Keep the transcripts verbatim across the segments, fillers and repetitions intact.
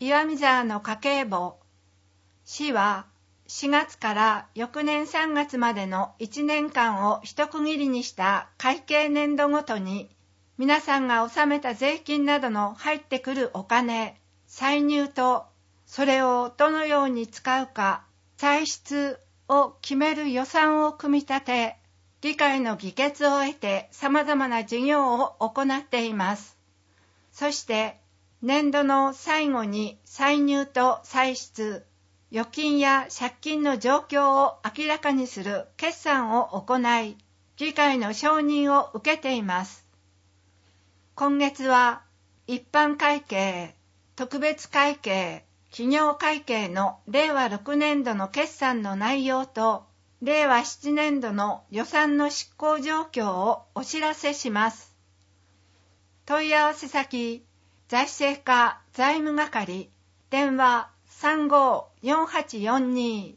岩見沢の家計簿。市はしがつから翌年さんがつまでのいちねんかんを一区切りにした会計年度ごとに、皆さんが納めた税金などの入ってくるお金、歳入と、それをどのように使うか、歳出を決める予算を組み立て、議会の議決を得て様々な事業を行っています。そして、年度の最後に歳入と歳出、預金や借金の状況を明らかにする決算を行い、議会の承認を受けています。今月は、一般会計、特別会計、企業会計のれいわろくねんどの決算の内容と、れいわななねんどの予算の執行状況をお知らせします。問い合わせ先、財政課財務係、電話 さんごーよんはちよんに。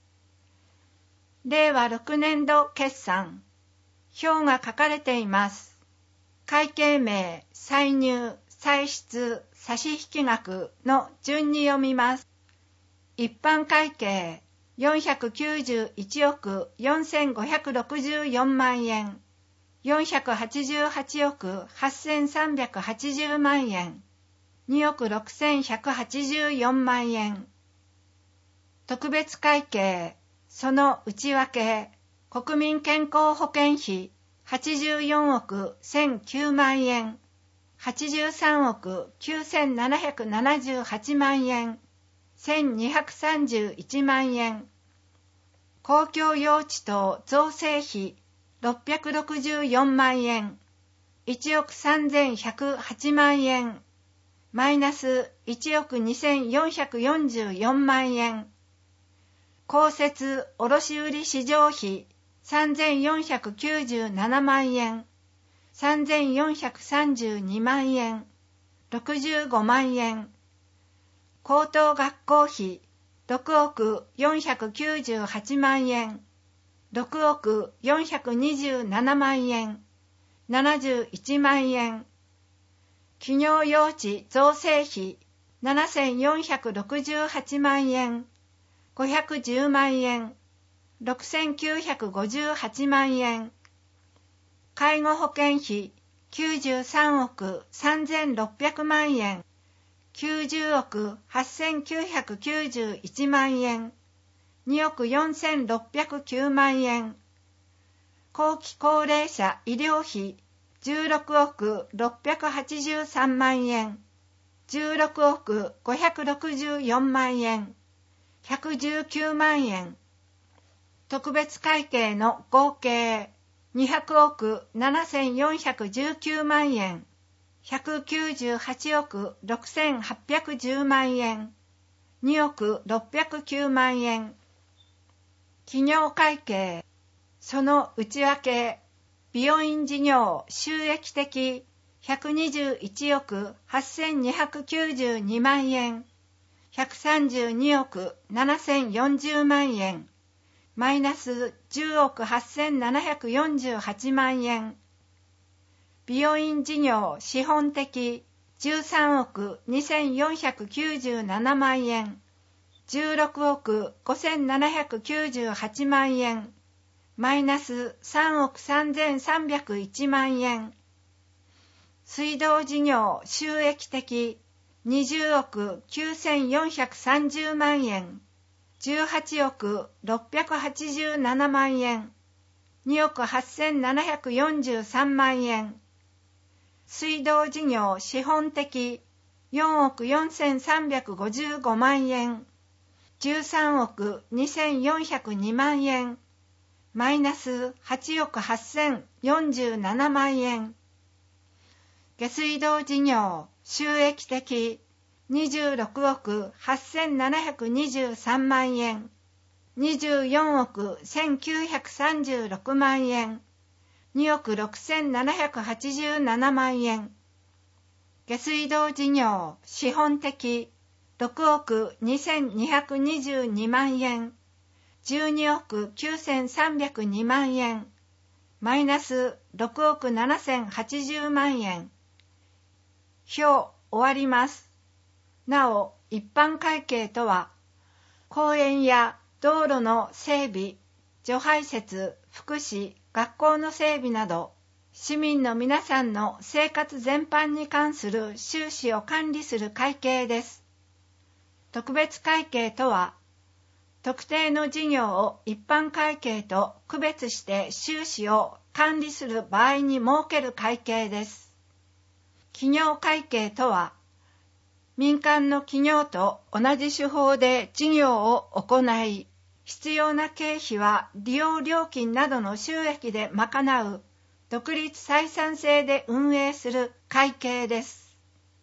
れいわろくねんど決算、表が書かれています。会計名、歳入、歳出、差引額の順に読みます。一般会計、よんひゃくきゅうじゅういちおくよんせんごひゃくろくじゅうよんまんえん、よんひゃくはちじゅうはちおくはっせんさんびゃくはちじゅうまんえん、におくろくせんひゃくはちじゅうよんまんえん。特別会計、その内訳、国民健康保険費はちじゅうよんおくせんきゅうまんえん、はちじゅうさんおくきゅうせんななひゃくななじゅうはちまんえん、せんにひゃくさんじゅういちまんえん。公共用地等造成費ろっぴゃくろくじゅうよんまんえん、いちおくさんぜんひゃくはちまんえん、マイナスいちおくにせんよんひゃくよんじゅうよんまんえん。公設卸売市場費さんぜんよんひゃくきゅうじゅうななまんえん、さんぜんよんひゃくさんじゅうにまんえん、ろくじゅうごまんえん。高等学校費ろくおくよんひゃくきゅうじゅうはちまんえん、ろくおくよんひゃくにじゅうななまんえん、ななじゅういちまんえん。企業用地造成費ななせんよんひゃくろくじゅうはちまんえん、ごひゃくじゅうまんえん、ろくせんきゅうひゃくごじゅうはちまんえん。介護保険費きゅうじゅうさんおくさんぜんろっぴゃくまんえん、きゅうじゅうおくはっせんきゅうひゃくきゅうじゅういちまんえん、におくよんせんろっぴゃくきゅうまんえん。後期高齢者医療費じゅうろくおくろっぴゃくはちじゅうさんまんえん、じゅうろくおくごひゃくろくじゅうよんまんえん、ひゃくじゅうきゅうまんえん。特別会計の合計にひゃくおくななせんよんひゃくじゅうきゅうまんえん、ひゃくきゅうじゅうはちおくろくせんはっぴゃくじゅうまんえん、におくろっぴゃくきゅうまんえん。企業会計、その内訳、美容院事業収益的ひゃくにじゅういちおくはっせんにひゃくきゅうじゅうにまんえん、ひゃくさんじゅうにおくななせんよんじゅうまんえん、マイナスじゅうおくはっせんななひゃくよんじゅうはちまんえん。美容院事業資本的じゅうさんおくにせんよんひゃくきゅうじゅうななまんえん、じゅうろくおくごせんななひゃくきゅうじゅうはちまんえん、マイナスさんおくさんぜんさんびゃくいちまんえん。水道事業収益的にじゅうおくきゅうせんよんひゃくさんじゅうまんえん、じゅうはちおくろっぴゃくはちじゅうななまんえん、におくはっせんななひゃくよんじゅうさんまんえん。水道事業資本的よんおくよんせんさんびゃくごじゅうごまんえん、じゅうさんおくにせんよんひゃくにまんえん、マイナスはちおくはっせんよんじゅうななまんえん。下水道事業収益的にじゅうろくおくはっせんななひゃくにじゅうさんまんえん、にじゅうよんおくせんきゅうひゃくさんじゅうろくまんえん、におくろくせんななひゃくはちじゅうななまんえん。下水道事業資本的ろくおくにせんにひゃくにじゅうにまんえん、じゅうにおくきゅうせんさんびゃくにまんえん、マイナスろくおくななせんはちじゅうまんえん。表終わります。なお、 一般会計とは、公園や道路の整備、除排泄、福祉、学校の整備など、市民の皆さんの生活全般に関する収支を管理する会計です。特別会計とは、特定の事業を一般会計と区別して収支を管理する場合に設ける会計です。企業会計とは、民間の企業と同じ手法で事業を行い、必要な経費は利用料金などの収益で賄う独立採算制で運営する会計です。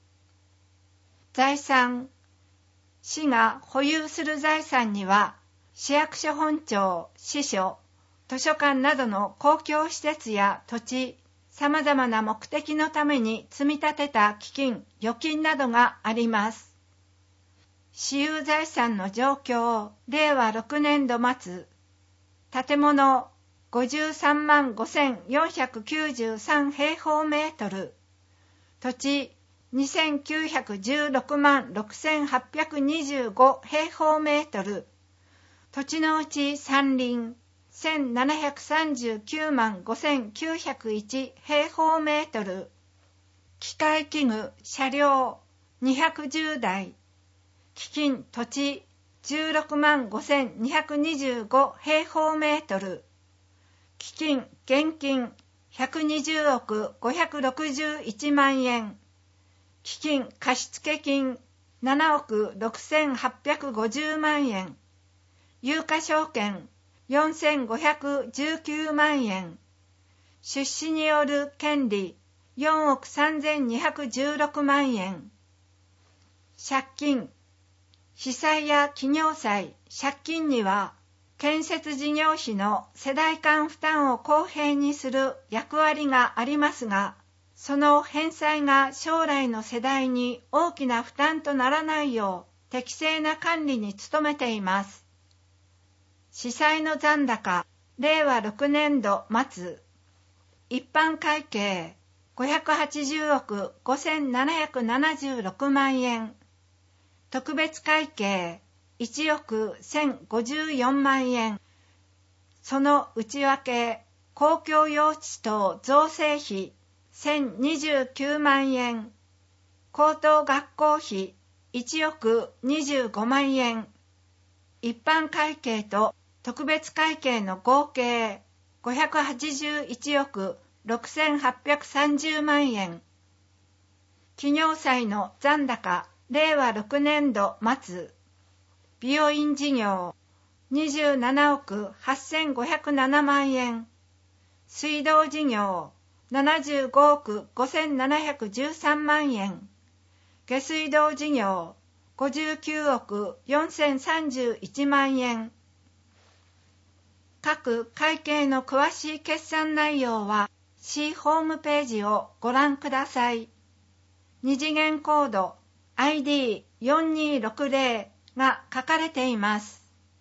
財産。市が保有する財産には、市役所本庁、支所、図書館などの公共施設や土地、様々な目的のために積み立てた基金、預金などがあります。私有財産の状況、れいわろくねんど末、建物ごじゅうさんまんごせんよんひゃくきゅうじゅうさん平方メートル、土地にせんきゅうひゃくじゅうろくまんろくせんはっぴゃくにじゅうご平方メートル、土地のうち山林せんななひゃくさんじゅうきゅうまんごせんきゅうひゃくいち平方メートル、機械器具、車両にひゃくじゅうだい、基金、土地じゅうろくまんごせんにひゃくにじゅうご平方メートル、基金、現金ひゃくにじゅうおくごひゃくろくじゅういちまんえん、基金貸付金ななおくろくせんはっぴゃくごじゅうまんえん、有価証券よんせんごひゃくじゅうきゅうまんえん、出資による権利よんおくさんぜんにひゃくじゅうろくまんえん、借金、被災や企業債、借金には建設事業費の世代間負担を公平にする役割がありますが、その返済が将来の世代に大きな負担とならないよう適正な管理に努めています。市債の残高、れいわろくねんど末、一般会計ごひゃくはちじゅうおくごせんななひゃくななじゅうろくまんえん、特別会計いちおくせんごじゅうよんまんえん、その内訳、公共用地等造成費せんにじゅうきゅうまんえん、高等学校費いちおくにじゅうごまんえん、一般会計と特別会計の合計ごひゃくはちじゅういちおくろくせんはっぴゃくさんじゅうまんえん、企業債の残高れいわろくねんど末、病院事業にじゅうななおくはっせんごひゃくななまんえん、水道事業ななじゅうごおくごせんななひゃくじゅうさんまんえん、下水道事業ごじゅうきゅうおくよんせんさんじゅういちまんえん。各会計の詳しい決算内容は市ホームページをご覧ください。二次元コード アイディーよんにーろくぜろ が書かれています。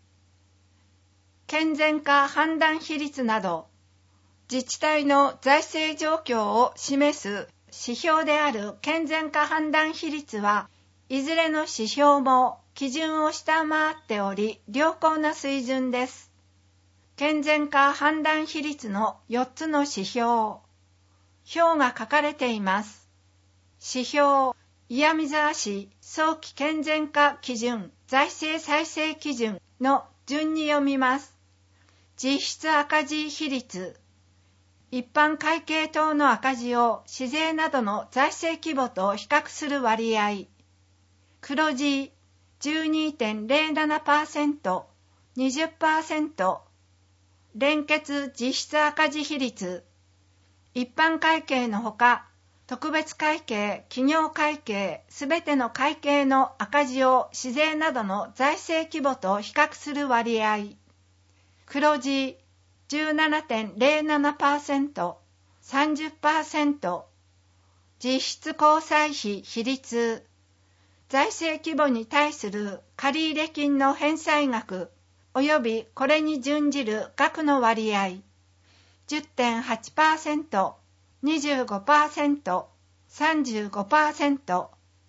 健全化判断比率など、自治体の財政状況を示す指標である健全化判断比率は、いずれの指標も基準を下回っており、良好な水準です。健全化判断比率のよっつの指標、表が書かれています。指標、岩見沢市早期健全化基準、財政再生基準の順に読みます。実質赤字比率、一般会計等の赤字を市税などの財政規模と比較する割合、黒字 じゅうにてんぜろななパーセント、にじゅっパーセント、連結実質赤字比率、一般会計のほか、特別会計、企業会計、すべての会計の赤字を市税などの財政規模と比較する割合、黒字 じゅうななてんぜろななパーセント、さんじゅっパーセント、実質公債費比率、財政規模に対する借入金の返済額及びこれに準じる額の割合、じゅってんはちパーセント、にじゅうごパーセント、さんじゅうごパーセント、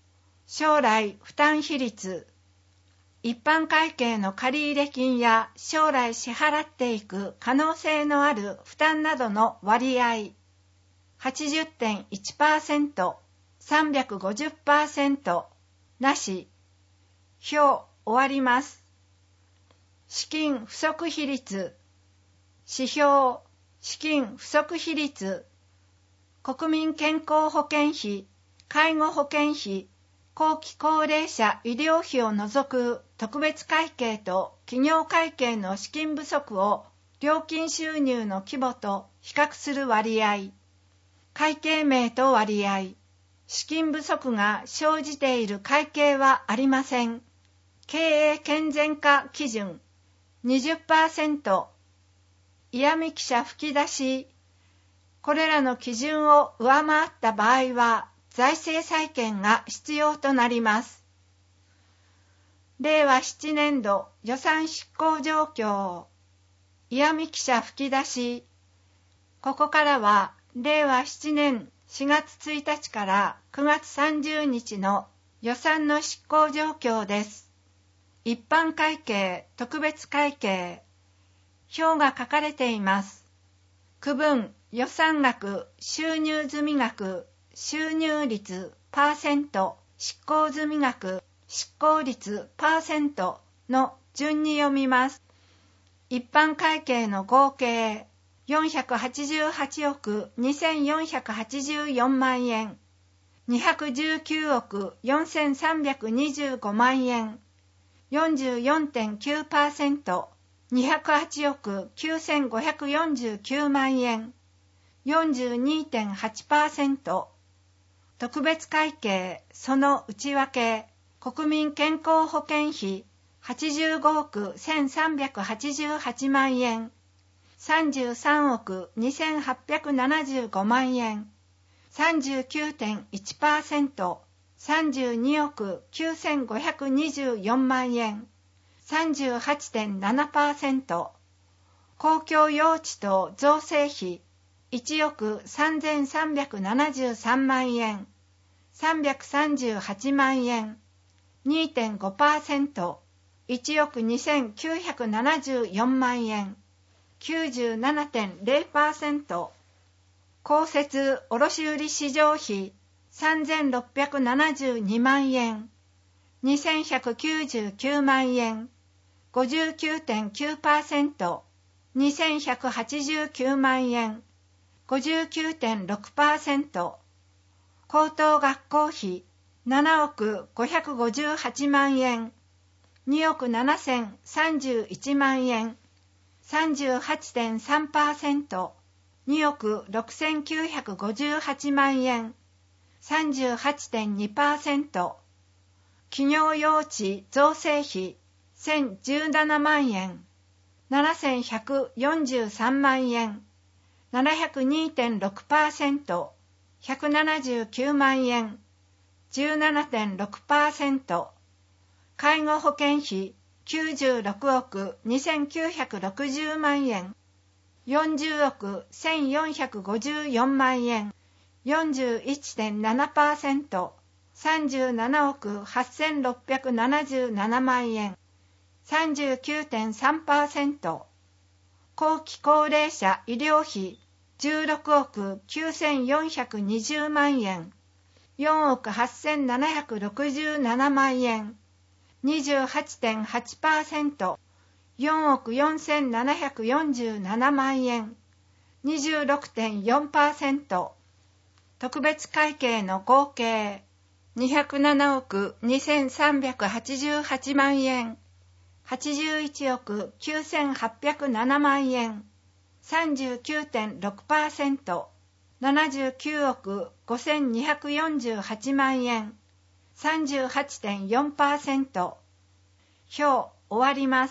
将来負担比率、一般会計の借入金や将来支払っていく可能性のある負担などの割合、はちじゅってんいちパーセント、さんびゃくごじゅっパーセント、なし。表終わります。資金不足比率、指標、資金不足比率、国民健康保険費、介護保険費、後期高齢者医療費を除く特別会計と企業会計の資金不足を料金収入の規模と比較する割合、会計名と割合、資金不足が生じている会計はありません。経営健全化基準 にじゅっパーセント、嫌味記者吹き出し、これらの基準を上回った場合は財政再建が必要となります。れいわななねんど予算執行状況、嫌味記者吹き出し。ここからはれいわななねんしがつついたちからくがつさんじゅうにちの予算の執行状況です。一般会計、特別会計、表が書かれています。区分、予算額、収入済額、収入率、パーセント、執行済額、執行率、パーセントの順に読みます。一般会計の合計、よんひゃくはちじゅうはちおくにせんよんひゃくはちじゅうよんまんえん、にひゃくじゅうきゅうおくよんせんさんびゃくにじゅうごまんえん、よんじゅうよんてんきゅうパーセント、にひゃくはちおくきゅうせんごひゃくよんじゅうきゅうまんえん、よんじゅうにてんはちパーセント、特別会計、その内訳、国民健康保険費、はちじゅうごおくせんさんびゃくはちじゅうはちまんえん、さんじゅうさんおくにせんはっぴゃくななじゅうごまんえん、さんじゅうきゅうてんいちパーセント、さんじゅうにおくきゅうせんごひゃくにじゅうよんまんえん、さんじゅうはちてんななパーセント、公共用地と造成費、いちおくさんぜんさんびゃくななじゅうさんまんえん、さんびゃくさんじゅうはちまんえん、にてんごパーセント、いちおくにせんきゅうひゃくななじゅうよんまんえん、きゅうじゅうななてんれいパーセント、公設卸売市場費さんぜんろっぴゃくななじゅうにまんえん、にせんひゃくきゅうじゅうきゅうまんえん、ごじゅうきゅうてんきゅうパーセント、にせんひゃくはちじゅうきゅうまんえん、ごじゅうきゅうてんろくパーセント、高等学校費ななおくごひゃくごじゅうはちまんえん、におくななせんさんじゅういちまんえん、さんじゅうはちてんさんパーセント、におくろくせんきゅうひゃくごじゅうはちまんえん、さんじゅうはちてんにパーセント、企業用地造成費せんじゅうななまんえん、ななせんひゃくよんじゅうさんまんえん、ななひゃくにてんろくパーセント、ひゃくななじゅうきゅうまんえん、じゅうななてんろくパーセント、介護保険費きゅうじゅうろくおくにせんきゅうひゃくろくじゅうまんえん、よんじゅうおくせんよんひゃくごじゅうよんまんえん、よんじゅういってんななパーセント、さんじゅうななおくはっせんろっぴゃくななじゅうななまんえん、さんじゅうきゅうてんさんパーセント、後期高齢者医療費じゅうろくおくきゅうせんよんひゃくにじゅうまんえん、よんおくはっせんななひゃくろくじゅうななまんえん、にじゅうはちてんはちパーセント、よんおくよんせんななひゃくよんじゅうななまんえん、にじゅうろくてんよんパーセント、特別会計の合計にひゃくななおくにせんさんびゃくはちじゅうはちまんえん、はちじゅういちおくきゅうせんはっぴゃくななまんえん、さんじゅうきゅうてんろくパーセント、ななじゅうきゅうおくごせんにひゃくよんじゅうはちまんえん、さんじゅうはちてんよんパーセント。表終わります。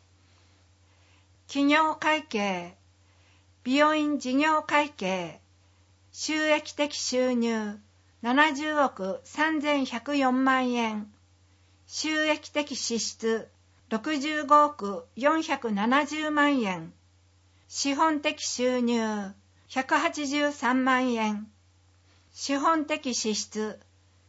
企業会計、美容院事業会計、収益的収入ななじゅうおくさんぜんひゃくよんまんえん、収益的支出ろくじゅうごおくよんひゃくななじゅうまんえん、資本的収入ひゃくはちじゅうさんまんえん、資本的支出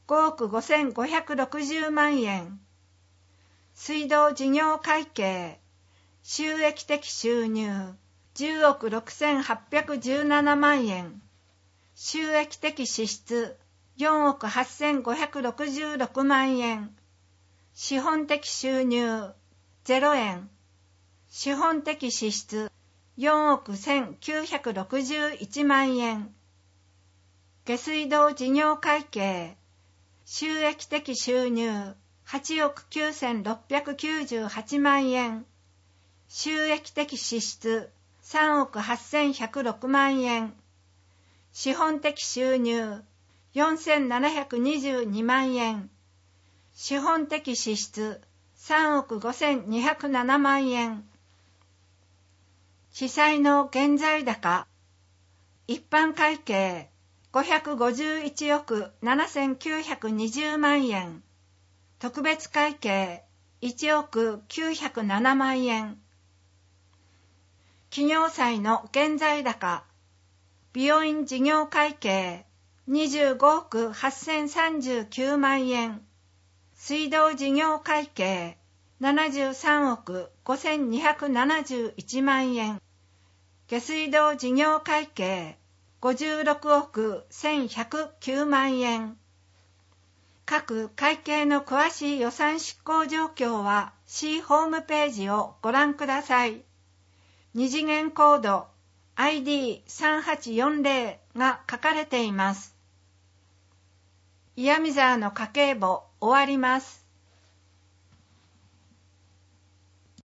ごおくごせんごひゃくろくじゅうまんえん。水道事業会計収益的収入じゅうおくろくせんはっぴゃくじゅうななまんえん。収益的支出よんおくはっせんごひゃくろくじゅうろくまんえん。資本的収入ゼロえん。資本的支出よんおくせんきゅうひゃくろくじゅういちまんえん。下水道事業会計収益的収入はちおくきゅうせんろっぴゃくきゅうじゅうはちまんえん。収益的支出さんおくはっせんひゃくろくまんえん。資本的収入よんせんななひゃくにじゅうにまんえん。資本的支出さんおくごせんにひゃくななまんえん。記載の現在高一般会計ごひゃくごじゅういちおくななせんきゅうひゃくにじゅうまんえん。特別会計いちおくきゅうひゃくななまんえん。企業債の現在高美容院事業会計にじゅうごおくはっせんさんじゅうきゅうまんえん。水道事業会計ななじゅうさんおくごせんにひゃくななじゅういちまんえん。下水道事業会計ごじゅうろくおくせんひゃくきゅうまんえん。各会計の詳しい予算執行状況は C ホームページをご覧ください。二次元コード アイディーさんはちよんぜろ が書かれています。岩見沢の家計簿終わります。